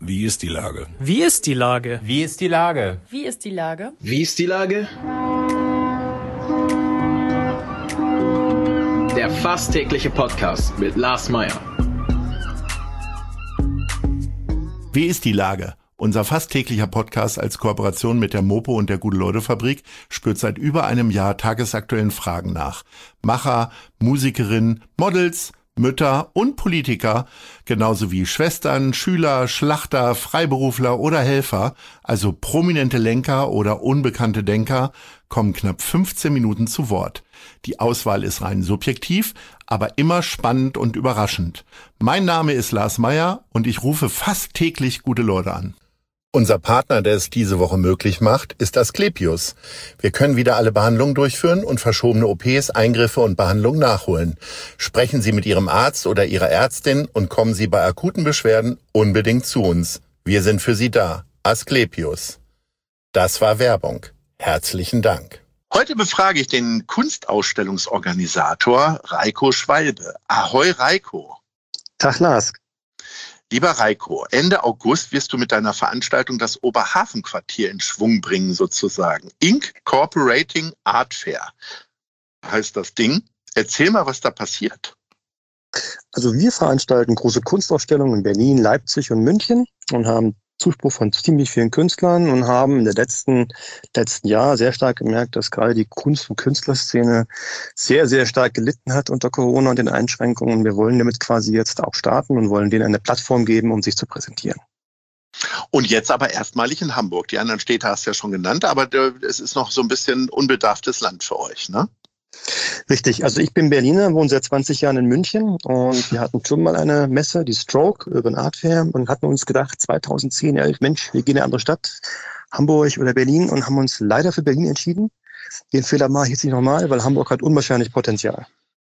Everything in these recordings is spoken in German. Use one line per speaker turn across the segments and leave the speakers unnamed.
Wie ist die Lage?
Wie ist die Lage?
Wie ist die Lage?
Wie ist die Lage?
Wie ist die Lage? Der fast tägliche Podcast mit Lars Meyer.
Wie ist die Lage? Unser fast täglicher Podcast als Kooperation mit der Mopo und der Gute-Leute-Fabrik spürt seit über einem Jahr tagesaktuellen Fragen nach. Macher, Musikerinnen, Models, Mütter und Politiker, genauso wie Schwestern, Schüler, Schlachter, Freiberufler oder Helfer, also prominente Lenker oder unbekannte Denker, kommen knapp 15 Minuten zu Wort. Die Auswahl ist rein subjektiv, aber immer spannend und überraschend. Mein Name ist Lars Meyer und ich rufe fast täglich gute Leute an. Unser Partner, der es diese Woche möglich macht, ist Asklepios. Wir können wieder alle Behandlungen durchführen und verschobene OPs, Eingriffe und Behandlungen nachholen. Sprechen Sie mit Ihrem Arzt oder Ihrer Ärztin und kommen Sie bei akuten Beschwerden unbedingt zu uns. Wir sind für Sie da. Asklepios. Das war Werbung. Herzlichen Dank.
Heute befrage ich den Kunstausstellungsorganisator Reiko Schwalbe. Ahoi Reiko.
Tag Lars.
Lieber Reiko, Ende August wirst du mit deiner Veranstaltung das Oberhafenquartier in Schwung bringen sozusagen. Incorporating Art Fair heißt das Ding. Erzähl mal, was da passiert.
Also wir veranstalten große Kunstausstellungen in Berlin, Leipzig und München und haben Zuspruch von ziemlich vielen Künstlern und haben in der letzten Jahr sehr stark gemerkt, dass gerade die Kunst- und Künstlerszene sehr, sehr stark gelitten hat unter Corona und den Einschränkungen. Wir wollen damit quasi jetzt auch starten und wollen denen eine Plattform geben, um sich zu präsentieren.
Und jetzt aber erstmalig in Hamburg. Die anderen Städte hast du ja schon genannt, aber es ist noch so ein bisschen unbedarftes Land für euch, ne?
Richtig, also ich bin Berliner, wohne seit 20 Jahren in München und wir hatten schon mal eine Messe, die Stroke, Urban Art Fair, und hatten uns gedacht, 2010, Mensch, wir gehen in eine andere Stadt, Hamburg oder Berlin, und haben uns leider für Berlin entschieden. Den Fehler mache ich jetzt nicht nochmal, weil Hamburg hat unwahrscheinlich Potenzial.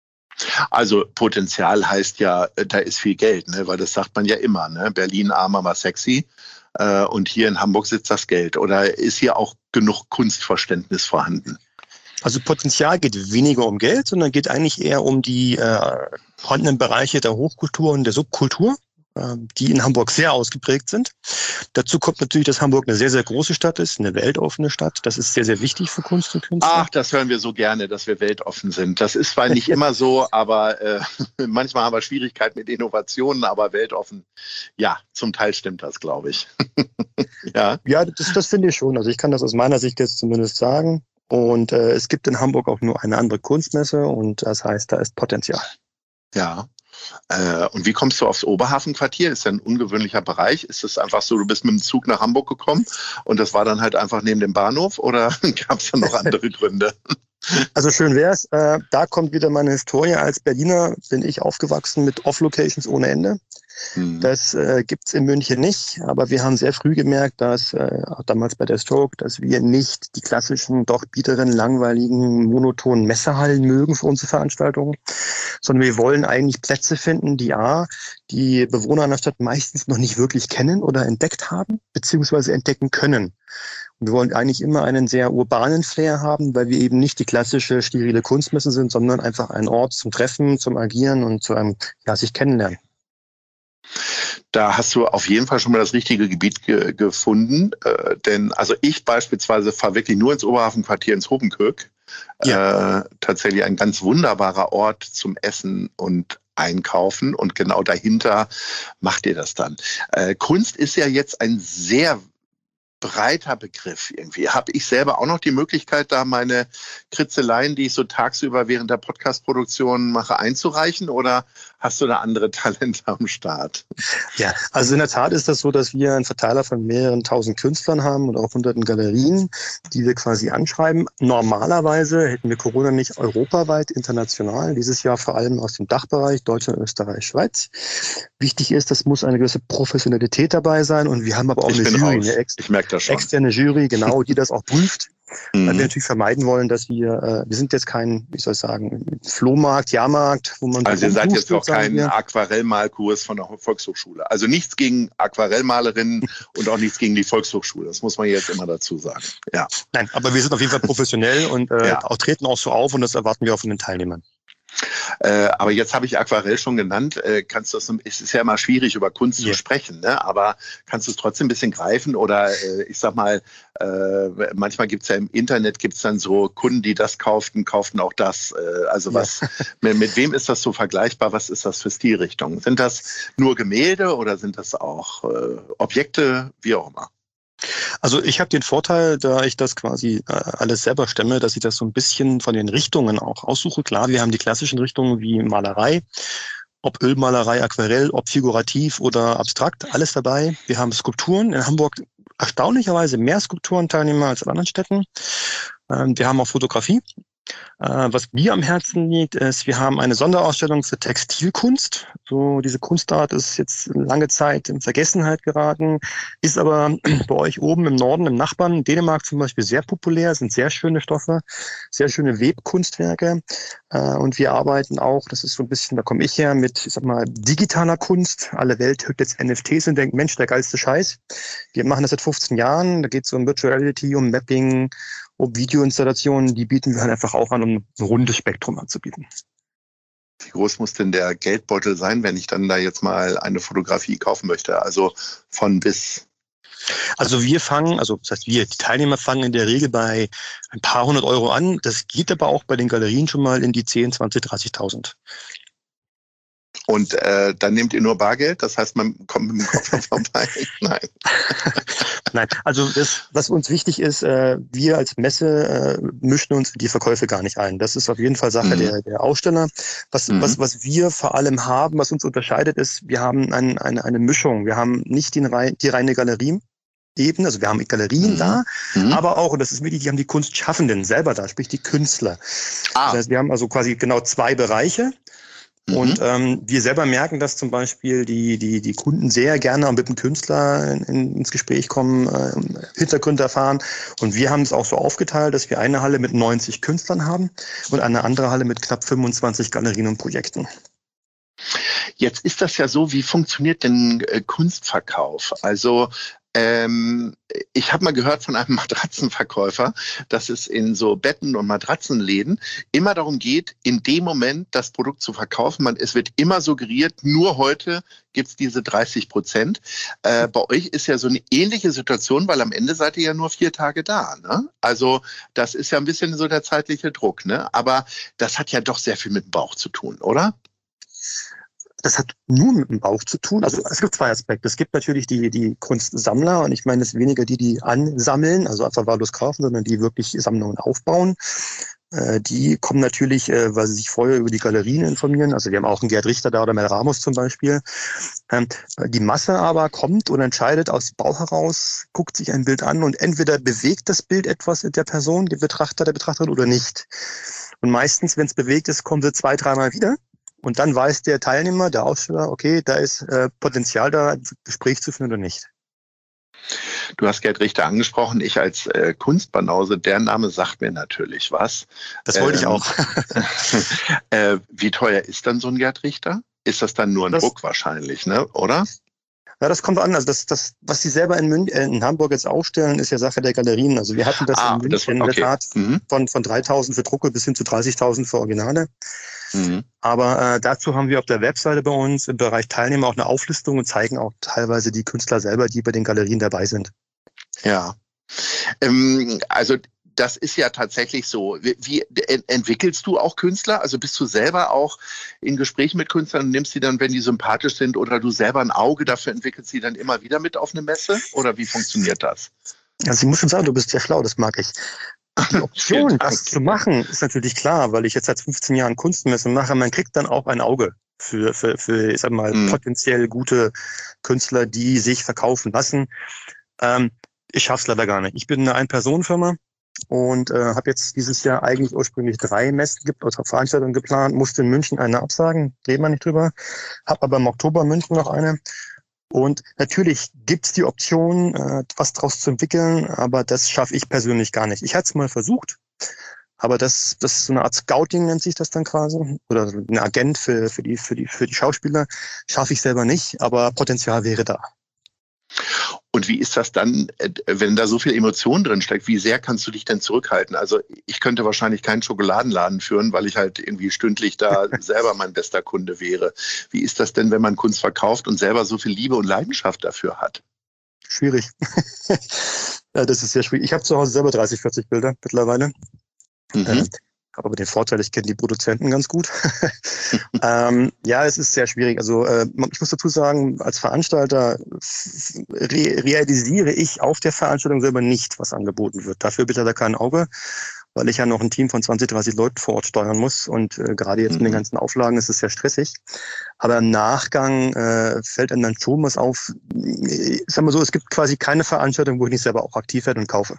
Also Potenzial heißt ja, da ist viel Geld, ne? Weil das sagt man ja immer, ne? Berlin arm, aber sexy. Und hier in Hamburg sitzt das Geld. Oder ist hier auch genug Kunstverständnis vorhanden?
Also Potenzial geht weniger um Geld, sondern geht eigentlich eher um die vorhandenen Bereiche der Hochkultur und der Subkultur, die in Hamburg sehr ausgeprägt sind. Dazu kommt natürlich, dass Hamburg eine sehr, sehr große Stadt ist, eine weltoffene Stadt. Das ist sehr, sehr wichtig für Kunst und Künstler.
Ach, das hören wir so gerne, dass wir weltoffen sind. Das ist zwar nicht immer so, aber manchmal haben wir Schwierigkeiten mit Innovationen, aber weltoffen, ja, zum Teil stimmt das, glaube ich.
Ja, das finde ich schon. Also ich kann das aus meiner Sicht jetzt zumindest sagen. Und es gibt in Hamburg auch nur eine andere Kunstmesse und das heißt, da ist Potenzial.
Ja. Und wie kommst du aufs Oberhafenquartier? Ist ja ein ungewöhnlicher Bereich. Ist es einfach so, du bist mit dem Zug nach Hamburg gekommen und das war dann halt einfach neben dem Bahnhof oder gab es da noch andere Gründe?
Also schön wär's. Da kommt wieder meine Historie. Als Berliner bin ich aufgewachsen mit Off-Locations ohne Ende. Das gibt's in München nicht, aber wir haben sehr früh gemerkt, dass auch damals bei der Stroke, dass wir nicht die klassischen, doch biederen, langweiligen, monotonen Messehallen mögen für unsere Veranstaltungen, sondern wir wollen eigentlich Plätze finden, die die Bewohner einer Stadt meistens noch nicht wirklich kennen oder entdeckt haben, beziehungsweise entdecken können. Und wir wollen eigentlich immer einen sehr urbanen Flair haben, weil wir eben nicht die klassische sterile Kunstmesse sind, sondern einfach ein Ort zum Treffen, zum Agieren und zu einem, sich kennenlernen.
Da hast du auf jeden Fall schon mal das richtige Gebiet gefunden. Denn also ich beispielsweise fahre wirklich nur ins Oberhafenquartier, ins Hobenkirk. Ja. Tatsächlich ein ganz wunderbarer Ort zum Essen und Einkaufen. Und genau dahinter macht ihr das dann. Kunst ist ja jetzt ein sehr breiter Begriff irgendwie. Habe ich selber auch noch die Möglichkeit, da meine Kritzeleien, die ich so tagsüber während der Podcast-Produktion mache, einzureichen, oder hast du da andere Talente am Start?
Ja, also in der Tat ist das so, dass wir einen Verteiler von mehreren tausend Künstlern haben und auch hunderten Galerien, die wir quasi anschreiben. Normalerweise hätten wir Corona nicht europaweit, international, dieses Jahr vor allem aus dem Dachbereich, Deutschland, Österreich, Schweiz. Wichtig ist, das muss eine gewisse Professionalität dabei sein, und wir haben aber auch eine Jury,
ich merke das schon.
Externe Jury, genau, die das auch prüft. Weil wir natürlich vermeiden wollen, dass wir sind jetzt kein, Flohmarkt, Jahrmarkt, wo man...
Also ihr seid jetzt auch kein Aquarellmalkurs von der Volkshochschule. Also nichts gegen Aquarellmalerinnen und auch nichts gegen die Volkshochschule. Das muss man jetzt immer dazu sagen. Ja.
Nein, aber wir sind auf jeden Fall professionell und auch treten auch so auf, und das erwarten wir auch von den Teilnehmern.
Aber jetzt habe ich Aquarell schon genannt. Es ist ja immer schwierig, über Kunst zu sprechen, ne? Aber kannst du es trotzdem ein bisschen greifen? Oder ich sag mal, manchmal gibt's ja im Internet dann so Kunden, die das kauften auch das. Mit wem ist das so vergleichbar? Was ist das für Stilrichtungen? Sind das nur Gemälde oder sind das auch Objekte, wie auch immer?
Also ich habe den Vorteil, da ich das quasi alles selber stemme, dass ich das so ein bisschen von den Richtungen auch aussuche. Klar, wir haben die klassischen Richtungen wie Malerei, ob Ölmalerei, Aquarell, ob figurativ oder abstrakt, alles dabei. Wir haben Skulpturen, in Hamburg erstaunlicherweise mehr Skulpturenteilnehmer als in anderen Städten. Wir haben auch Fotografie. Was mir am Herzen liegt, ist, wir haben eine Sonderausstellung für Textilkunst. So, diese Kunstart ist jetzt lange Zeit in Vergessenheit geraten, ist aber bei euch oben im Norden, im Nachbarn, Dänemark zum Beispiel, sehr populär, sind sehr schöne Stoffe, sehr schöne Webkunstwerke. Und wir arbeiten auch, das ist so ein bisschen, da komme ich her, mit, ich sag mal, digitaler Kunst. Alle Welt hört jetzt NFTs und denkt, Mensch, der geilste Scheiß. Wir machen das seit 15 Jahren, da geht es um Virtual Reality, um Mapping, um Videoinstallationen, die bieten wir halt einfach auch an, um ein rundes Spektrum anzubieten.
Wie groß muss denn der Geldbeutel sein, wenn ich dann da jetzt mal eine Fotografie kaufen möchte? Also von bis?
Also die Teilnehmer fangen in der Regel bei ein paar 100 Euro an. Das geht aber auch bei den Galerien schon mal in die 10, 20, 30.000.
Und dann nehmt ihr nur Bargeld? Das heißt, man kommt mit dem Koffer vorbei? Nein.
Nein, also das, was uns wichtig ist, wir als Messe mischen uns in die Verkäufe gar nicht ein. Das ist auf jeden Fall Sache der Aussteller. Was wir vor allem haben, was uns unterscheidet, ist, wir haben eine Mischung. Wir haben nicht die reine Galerie. Also wir haben Galerien da, aber auch, und das ist wichtig, wir haben die Kunstschaffenden selber da, sprich die Künstler. Das heißt, wir haben also quasi genau zwei Bereiche. Und wir selber merken, dass zum Beispiel die Kunden sehr gerne mit dem Künstler ins Gespräch kommen, Hintergründe erfahren. Und wir haben es auch so aufgeteilt, dass wir eine Halle mit 90 Künstlern haben und eine andere Halle mit knapp 25 Galerien und Projekten.
Jetzt ist das ja so, wie funktioniert denn Kunstverkauf? Also ich habe mal gehört von einem Matratzenverkäufer, dass es in so Betten- und Matratzenläden immer darum geht, in dem Moment das Produkt zu verkaufen. Es wird immer suggeriert, nur heute gibt's diese 30%. Bei euch ist ja so eine ähnliche Situation, weil am Ende seid ihr ja nur 4 Tage da. Ne? Also das ist ja ein bisschen so der zeitliche Druck. Ne? Aber das hat ja doch sehr viel mit dem Bauch zu tun, oder?
Das hat nur mit dem Bauch zu tun. Also es gibt zwei Aspekte. Es gibt natürlich die Kunstsammler und ich meine, es ist weniger die ansammeln, also einfach wahllos kaufen, sondern die wirklich Sammlungen aufbauen. Die kommen natürlich, weil sie sich vorher über die Galerien informieren. Also wir haben auch einen Gerd Richter da oder Mel Ramos zum Beispiel. Die Masse aber kommt und entscheidet aus dem Bauch heraus, guckt sich ein Bild an und entweder bewegt das Bild etwas in der Person, der Betrachterin oder nicht. Und meistens, wenn es bewegt ist, kommen sie 2-3 Mal wieder. Und dann weiß der Teilnehmer, der Aussteller, okay, da ist Potenzial da, ein Gespräch zu führen oder nicht.
Du hast Gerd Richter angesprochen. Ich als Kunstbanause, der Name sagt mir natürlich was.
Das wollte ich auch.
Wie teuer ist dann so ein Gerd Richter? Ist das dann nur ein Druck wahrscheinlich, ne? Oder?
Ja, das kommt an. Also das, was Sie selber in Hamburg jetzt aufstellen, ist ja Sache der Galerien. Also wir hatten das in München in der Tat von 3.000 für Drucke bis hin zu 30.000 für Originale. Aber dazu haben wir auf der Webseite bei uns im Bereich Teilnehmer auch eine Auflistung und zeigen auch teilweise die Künstler selber, die bei den Galerien dabei sind.
Ja, also das ist ja tatsächlich so. Wie entwickelst du auch Künstler? Also bist du selber auch in Gesprächen mit Künstlern und nimmst sie dann, wenn die sympathisch sind oder du selber ein Auge dafür entwickelst, sie dann immer wieder mit auf eine Messe? Oder wie funktioniert das?
Also ich muss schon sagen, du bist ja schlau, das mag ich. Die Option, das zu machen, ist natürlich klar, weil ich jetzt seit 15 Jahren Kunstmesse mache. Man kriegt dann auch ein Auge für ich sag mal, potenziell gute Künstler, die sich verkaufen lassen. Ich schaff's leider gar nicht. Ich bin eine Ein-Personen-Firma und habe jetzt dieses Jahr eigentlich ursprünglich 3 Messen also Veranstaltungen geplant, musste in München eine absagen, reden wir nicht drüber, habe aber im Oktober in München noch eine. Und natürlich gibt's die Option, was draus zu entwickeln, aber das schaffe ich persönlich gar nicht. Ich hatte es mal versucht, aber das ist so eine Art Scouting, nennt sich das dann quasi, oder ein Agent für die Schauspieler, schaffe ich selber nicht, aber Potenzial wäre da.
Und Und wie ist das dann, wenn da so viel Emotion drin steckt? Wie sehr kannst du dich denn zurückhalten? Also ich könnte wahrscheinlich keinen Schokoladenladen führen, weil ich halt irgendwie stündlich da selber mein bester Kunde wäre. Wie ist das denn, wenn man Kunst verkauft und selber so viel Liebe und Leidenschaft dafür hat?
Schwierig. Ja, das ist sehr schwierig. Ich habe zu Hause selber 30, 40 Bilder mittlerweile. Habe aber den Vorteil, ich kenne die Produzenten ganz gut. Ja, es ist sehr schwierig. Also ich muss dazu sagen, als Veranstalter realisiere ich auf der Veranstaltung selber nicht, was angeboten wird. Dafür bitte da kein Auge, weil ich ja noch ein Team von 20, 30 Leuten vor Ort steuern muss. Und gerade jetzt mit den ganzen Auflagen ist es sehr stressig. Aber im Nachgang fällt einem dann schon was auf. Ich sag mal so, es gibt quasi keine Veranstaltung, wo ich nicht selber auch aktiv werde und kaufe.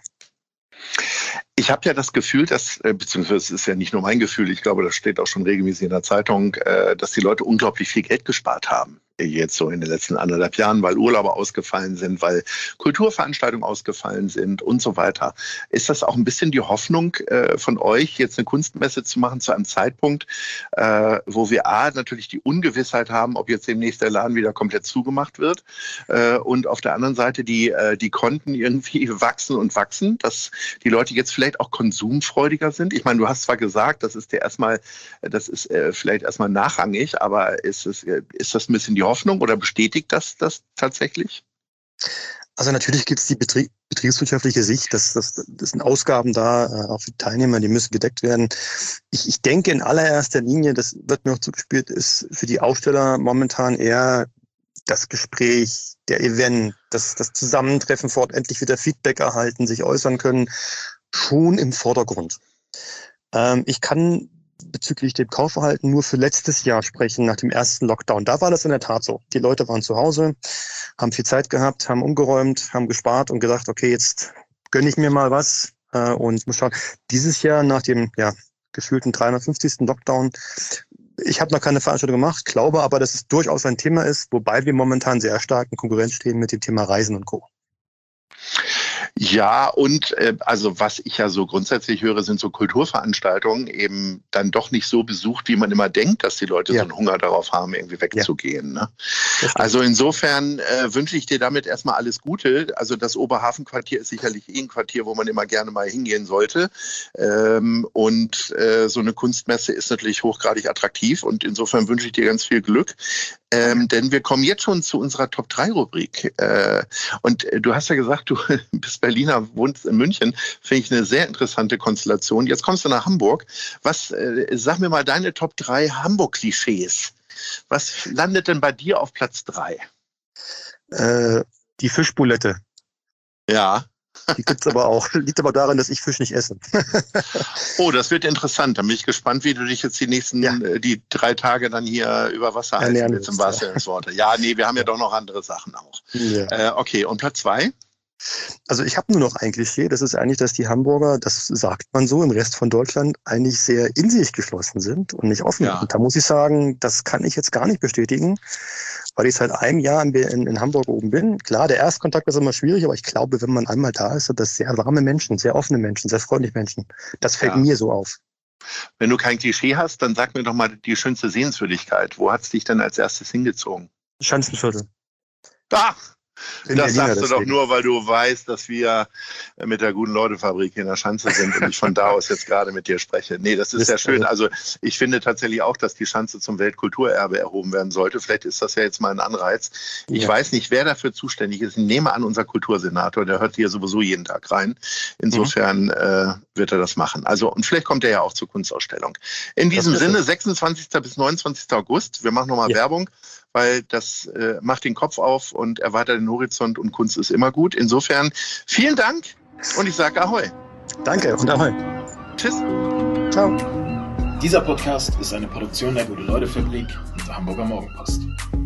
Ich habe ja das Gefühl, dass, beziehungsweise es ist ja nicht nur mein Gefühl, ich glaube, das steht auch schon regelmäßig in der Zeitung, dass die Leute unglaublich viel Geld gespart haben. Jetzt so in den letzten 1,5 Jahren, weil Urlaube ausgefallen sind, weil Kulturveranstaltungen ausgefallen sind und so weiter. Ist das auch ein bisschen die Hoffnung von euch, jetzt eine Kunstmesse zu machen zu einem Zeitpunkt, wo wir natürlich die Ungewissheit haben, ob jetzt demnächst der Laden wieder komplett zugemacht wird und auf der anderen Seite die Konten irgendwie wachsen und wachsen, dass die Leute jetzt vielleicht auch konsumfreudiger sind? Ich meine, du hast zwar gesagt, das ist vielleicht erstmal nachrangig, aber ist das ein bisschen die Hoffnung oder bestätigt das tatsächlich?
Also natürlich gibt es die betriebswirtschaftliche Sicht, das sind Ausgaben da, auch für die Teilnehmer, die müssen gedeckt werden. Ich denke in allererster Linie, das wird mir auch zugespielt, ist für die Aussteller momentan eher das Gespräch, der Event, das Zusammentreffen vor Ort, endlich wieder Feedback erhalten, sich äußern können, schon im Vordergrund. Ich kann bezüglich dem Kaufverhalten nur für letztes Jahr sprechen, nach dem ersten Lockdown. Da war das in der Tat so. Die Leute waren zu Hause, haben viel Zeit gehabt, haben umgeräumt, haben gespart und gedacht, okay, jetzt gönne ich mir mal was und muss schauen. Dieses Jahr nach dem gefühlten 350. Lockdown, ich habe noch keine Veranstaltung gemacht, glaube aber, dass es durchaus ein Thema ist, wobei wir momentan sehr stark in Konkurrenz stehen mit dem Thema Reisen und Co.
Ja, und also was ich ja so grundsätzlich höre, sind so Kulturveranstaltungen eben dann doch nicht so besucht, wie man immer denkt, dass die Leute so einen Hunger darauf haben, irgendwie wegzugehen. Ne? Also insofern wünsche ich dir damit erstmal alles Gute. Also das Oberhafenquartier ist sicherlich ein Quartier, wo man immer gerne mal hingehen sollte. Und so eine Kunstmesse ist natürlich hochgradig attraktiv und insofern wünsche ich dir ganz viel Glück. Denn wir kommen jetzt schon zu unserer Top-3-Rubrik. Und du hast ja gesagt, du bist Berliner, wohnst in München. Finde ich eine sehr interessante Konstellation. Jetzt kommst du nach Hamburg. Sag mir mal deine Top-3 Hamburg-Klischees. Was landet denn bei dir auf Platz 3?
Die Fischbulette.
Ja.
Die gibt's aber auch. Liegt aber daran, dass ich Fisch nicht esse.
Oh, das wird interessant. Dann bin ich gespannt, wie du dich jetzt die 3 Tage dann hier über Wasser halten willst, im wahrsten Sinne des Wortes. Ja, nee, wir haben ja doch noch andere Sachen auch. Ja. Okay, und Platz 2?
Also ich habe nur noch ein Klischee. Das ist eigentlich, dass die Hamburger, das sagt man so, im Rest von Deutschland eigentlich sehr in sich geschlossen sind und nicht offen. Ja. Und da muss ich sagen, das kann ich jetzt gar nicht bestätigen, weil ich seit einem Jahr in Hamburg oben bin. Klar, der Erstkontakt ist immer schwierig, aber ich glaube, wenn man einmal da ist, sind das sehr warme Menschen, sehr offene Menschen, sehr freundliche Menschen. Das fällt mir so auf.
Wenn du kein Klischee hast, dann sag mir doch mal die schönste Sehenswürdigkeit. Wo hat es dich denn als erstes hingezogen?
Schanzenviertel.
Ach! Das sagst du doch nur, weil du weißt, dass wir mit der Guten Leute Fabrik in der Schanze sind und ich von da aus jetzt gerade mit dir spreche. Nee, das ist ja schön. Also ich finde tatsächlich auch, dass die Schanze zum Weltkulturerbe erhoben werden sollte. Vielleicht ist das ja jetzt mal ein Anreiz. Ich weiß nicht, wer dafür zuständig ist. Ich nehme an, unser Kultursenator, der hört hier sowieso jeden Tag rein. Insofern wird er das machen. Also, und vielleicht kommt er ja auch zur Kunstausstellung. In diesem Sinne, 26. bis 29. August. Wir machen nochmal Werbung, weil das macht den Kopf auf und erweitert den Horizont und Kunst ist immer gut. Insofern vielen Dank und ich sage Ahoi.
Danke und Ahoi.
Tschüss.
Ciao.
Dieser Podcast ist eine Produktion der Gute-Leute-Fabrik und der Hamburger Morgenpost.